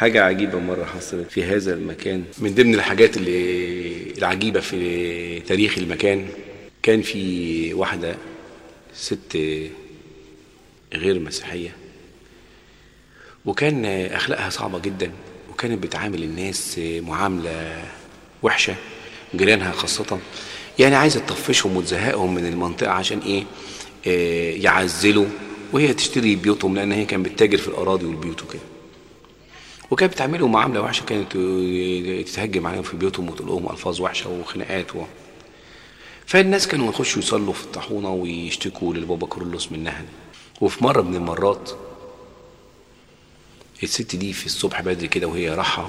حاجة عجيبة مرة حصلت في هذا المكان. من ضمن الحاجات العجيبة في تاريخ المكان، كان في واحدة ست غير مسيحية، وكان أخلاقها صعبة جدا، وكانت بتعامل الناس معاملة وحشة، جيرانها خاصة، يعني عايزة تطفشهم وتزهقهم من المنطقة عشان إيه؟ يعزلوا، وهي تشتري بيوتهم، لأن هي كانت بتتاجر في الأراضي والبيوت وكده، وكانت بتعملهم معاملة وحشة، كانت تتهجم عليهم في بيوتهم وتقول لهم ألفاظ وحشة وخناقات فالناس كانوا يخشوا يصلوا في الطاحونة ويشتكوا للبابا كرولوس منها. وفي مرة من المرات الست دي في الصبح بدري كده وهي راحة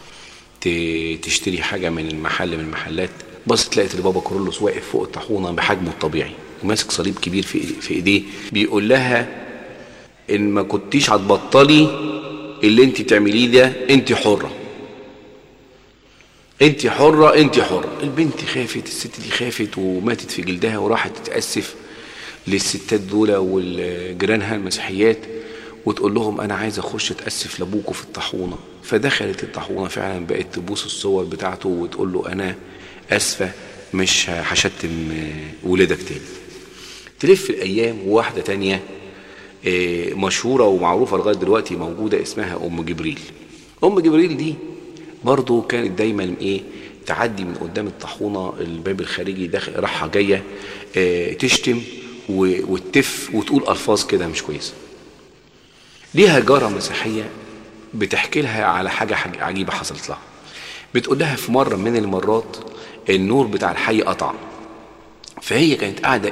تشتري حاجة من المحل من المحلات، بصت لقيت البابا كرولوس واقف فوق الطاحونة بحجمه الطبيعي وماسك صليب كبير في ايديه، بيقول لها ان ما كنتيش هتبطلي اللي انت بتعمليه ده انت حرة، انت حرة، انت حرة. البنت خافت، الست دي خافت وماتت في جلدها، وراحت تتأسف للستات دول والجيرانها المسيحيات وتقول لهم انا عايزه اخش اتاسف لابوكوا في الطاحونه. فدخلت الطاحونه فعلا، بقت تبوس الصور بتاعته وتقول له انا اسفه، مش هشتم ولادك تاني. تلف الايام، وواحده تانية مشهوره ومعروفه لغايه دلوقتي موجوده، اسمها ام جبريل. ام جبريل دي برضو كانت دايما تعدي من قدام الطاحونه الباب الخارجي، داخل راحه جايه تشتم وتف وتقول الفاظ كده مش كويسه. ليها جارة مسيحية بتحكي لها على حاجة عجيبة حصلت لها. بتقول لها في مرة من المرات النور بتاع الحي قطع، فهي كانت قاعدة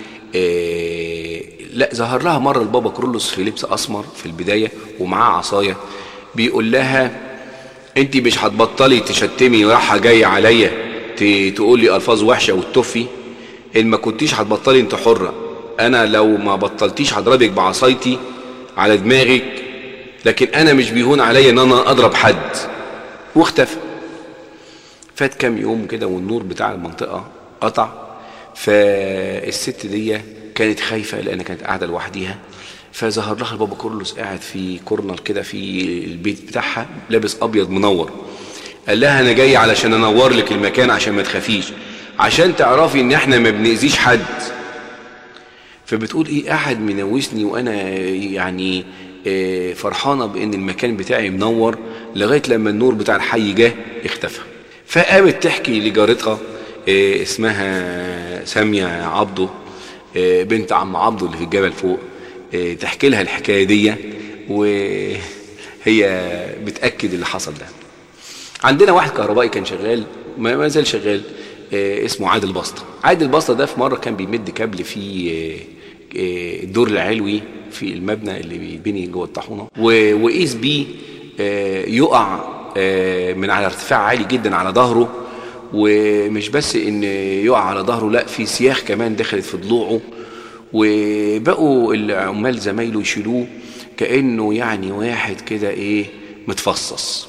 لا ظهر لها مرة البابا كرولوس في لبس أسمر في البداية ومعاه عصاية، بيقول لها انت مش هتبطلي تشتمي راحة جاية عليا تقولي ألفاظ وحشة وتطفي؟ ان ما كنتيش هتبطلي انت حرة، انا لو ما بطلتيش هضربك بعصايتي على دماغك، لكن انا مش بيهون عليا ان انا اضرب حد. واختفى. فات كام يوم كده والنور بتاع المنطقة قطع، فالست دي كانت خايفة لان كانت قاعدة لوحديها، فظهر لها البابا كرولوس قاعد في كورنر كده في البيت بتاعها لابس ابيض منور. قال لها انا جاي علشان انور لك المكان عشان ما تخافيش، عشان تعرفي ان احنا ما بنأذيش حد. فبتقول قاعد منوسني وانا يعني فرحانة بان المكان بتاعي منور، لغاية لما النور بتاع الحي جه اختفى. فقامت تحكي لجارتها اسمها سامية عبده، بنت عم عبده اللي في الجبل فوق، تحكي لها الحكاية دي وهي بتأكد اللي حصل ده. عندنا واحد كهربائي كان شغال، ما زال شغال، اسمه عادل بسطة. عادل بسطة ده في مرة كان بيمد كابل في الدور العلوي في المبنى اللي بيبني جوه الطاحونه، وقيس بيه يقع من على ارتفاع عالي جدا على ظهره، ومش بس ان يقع على ظهره، لا في سياخ كمان دخلت في ضلوعه، وبقوا العمال زمايله يشيلوه كأنه يعني واحد كده متفصص.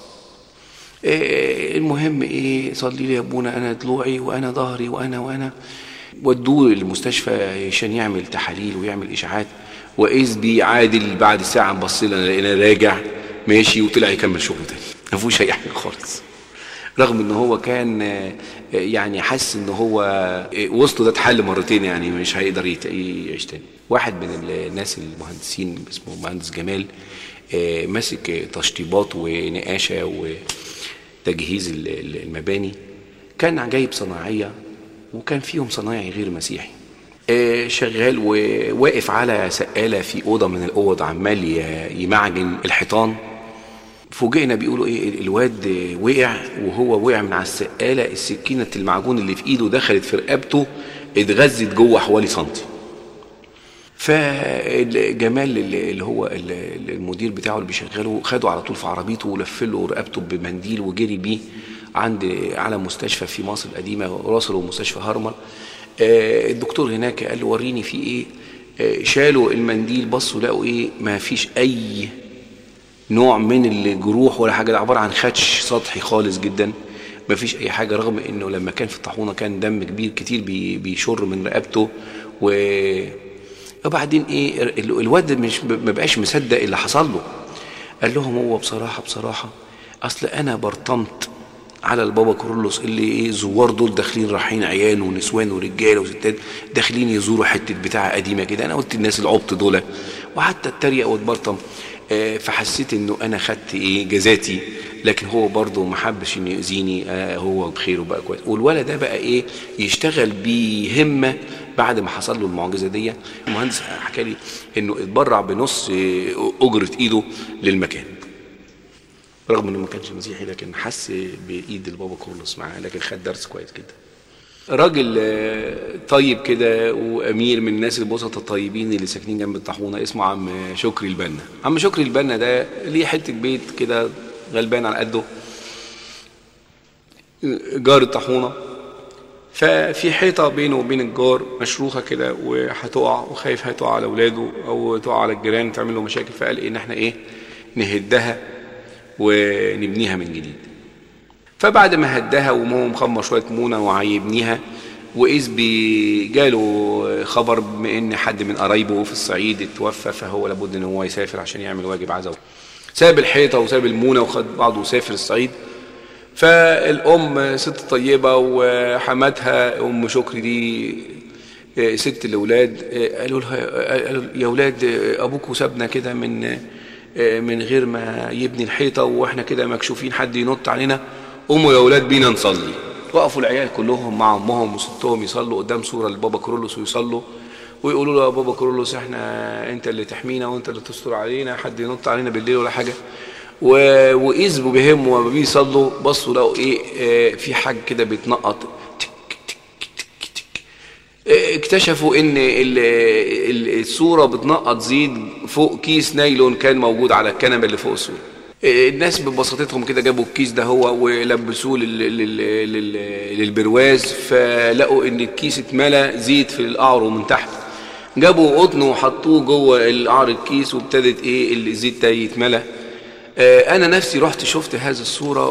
المهم صلي لي يا ابونا، انا ضلوعي وانا ظهري وانا ودوه المستشفى عشان يعمل تحاليل ويعمل اشاعات. وإذ بي عادل بعد ساعه نبص لنا لقينا راجع ماشي وطلع يكمل شغله تاني، ما فيهوش اي حاجه خالص، رغم ان هو كان يعني حس ان هو وسطه ده اتحل مرتين، يعني مش هيقدر يعيش تاني. واحد من الناس المهندسين اسمه مهندس جمال ماسك تشطيبات ونقاشه وتجهيز المباني، كان جايب صناعيه وكان فيهم صنايعي غير مسيحي، شغال وواقف على سقالة في أوضة من الأوض عمال يمعجن الحيطان. فوجئنا بيقولوا الواد وقع، وهو وقع من على السقالة، السكينة المعجون اللي في ايده دخلت في رقبته، اتغزت جوه حوالي سنتي. فالجمال اللي هو المدير بتاعه اللي بيشغله خده على طول في عربيته ولفله رقبته بمنديل وجري بيه على مستشفى في مصر القديمة، راسله مستشفى هرمل. الدكتور هناك قال له وريني في شالوا المنديل، بصوا لقوا ما فيش اي نوع من الجروح ولا حاجة، ده عبارة عن خدش سطحي خالص جدا، ما فيش اي حاجة، رغم انه لما كان في الطاحونة كان دم كبير كتير بيشر من رقبته. وبعدين الواد مش ما بقاش مصدق اللي حصل له. قال لهم هو بصراحة اصل انا برطمت على البابا كورولوس اللي ايه زوار دول داخلين رايحين عيال ونسوان ورجاله وستات داخلين يزوروا حته بتاعه قديمه كده. انا قلت الناس العبط دول وحتى اتريق واتبرطم. فحسيت انه انا خدت ايه جزاتي، لكن هو برضه ما حبش انه يؤذيني. هو بخير وبقى كويس. والولد ده بقى ايه يشتغل بهمه بعد ما حصل له المعجزه دي. المهندس حكى لي انه اتبرع بنص اجره ايده للمكان، رغم انه ما كانش مسيحي لكن حس بايد البابا كورولوس معاه، لكن خد درس كويس جدا. راجل طيب كده وامير من الناس البسطة الطيبين اللي ساكنين جنب الطاحونه، اسمه عم شكري البنا. عم شكري البنا ده ليه حته بيت كده غلبان على قده جار الطاحونه، ففي حيطه بينه وبين الجار مشروخه كده وهتقع، وخايف هتقع على اولاده او تقع على الجيران تعمل له مشاكل. فقال ان احنا ايه نهدها ونبنيها من جديد. فبعد ما هدها وهو مخمر شويه مونه وهيبنيها، واذ جاله خبر بان حد من قرايبه في الصعيد اتوفى، فهو لابد ان هو يسافر عشان يعمل واجب عزاء. ساب الحيطه وساب المونه وخد بعضه وسافر الصعيد. فالام ست طيبه وحماتها ام شكري دي ست الاولاد قالوا يا اولاد ابوكوا سابنا كده من غير ما يبني الحيطه واحنا كده مكشوفين، حد ينط علينا، قوموا يا اولاد بينا نصلي. وقفوا العيال كلهم مع امهم وستهم يصلوا قدام صوره لبابا كورولوس ويصلوا ويقولوا له يا بابا كورولوس احنا انت اللي تحمينا وانت اللي تستر علينا، حد ينط علينا بالليل ولا حاجه. واذ بهم وما بيصلوا بصوا لقوا ايه في حاجه كده بتنقط تك تك تك تك. اكتشفوا ان الصوره بتنقط زيت فوق كيس نايلون كان موجود على الكنبه اللي فوق الصوره. الناس ببساطتهم كده جابوا الكيس ده هو ولبسوه للبرواز، فلقوا ان الكيس اتملى زيت في القعر ومن تحت. جابوا قطن وحطوه جوه القعر الكيس وابتدت ايه الزيت ده يتملى. انا نفسي رحت شفت هذه الصورة،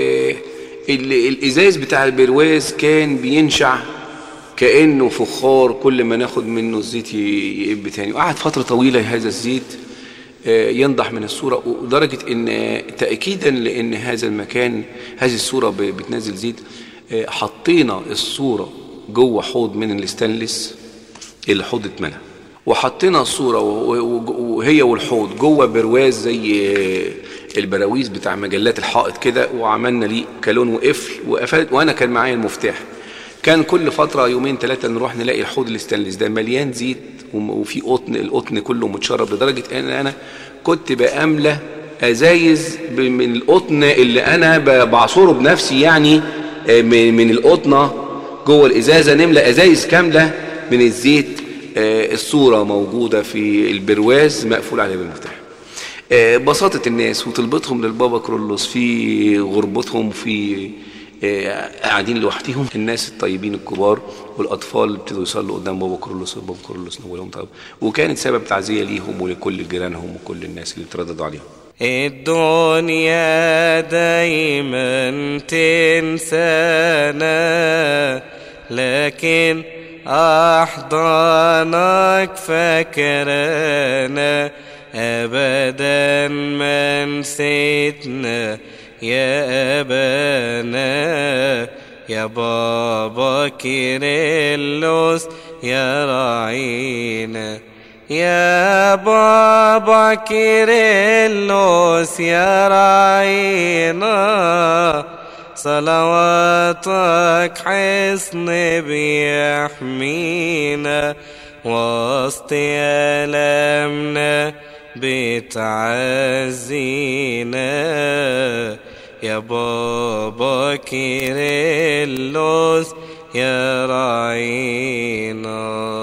والازاز بتاع البرواز كان بينشع كأنه فخار، كل ما ناخد منه الزيت يقب تاني. وقعد فترة طويلة هذا الزيت ينضح من الصورة، ودرجة ان تأكيدا لان هذا المكان هذه الصورة بتنزل زيت حطينا الصورة جوه حوض من الاستانلس، الحوض اتملى، وحطينا الصورة وهي والحوض جوه برواز زي البراويز بتاع مجلات الحائط كده، وعملنا ليه كالون وقفل وانا كان معايا المفتاح. كان كل فترة يومين ثلاثة نروح نلاقي الحوض الاستانلس ده مليان زيت وفي قطن، القطن كله متشرب، لدرجة ان انا كنت بأملى ازايز من القطن اللي انا بعصره بنفسي، يعني من القطنة جوه الازازة نملى ازايز كاملة من الزيت. الصورة موجودة في البرواز مقفول عليها بالمفتاح. بساطة الناس وطلبتهم للبابا كورولوس في غربتهم، في قاعدين لوحدهم، الناس الطيبين الكبار والأطفال اللي ابتدوا يصلوا قدام بابا كورولوس، وبابا كورولوس نولهم طيب، وكانت سبب تعزية ليهم ولكل جيرانهم وكل الناس اللي ترددوا عليهم. الدنيا دايما تنسانا، لكن أحضانك فاكرانا، أبدا ما نسيتنا يا أبانا، يا بابا كيرلس يا راعينا، يا بابا كيرلس يا راعينا، صلواتك حصن بيحمينا، وسط ألمنا بتعزينا، يا بابا كيرلس يا راعينا.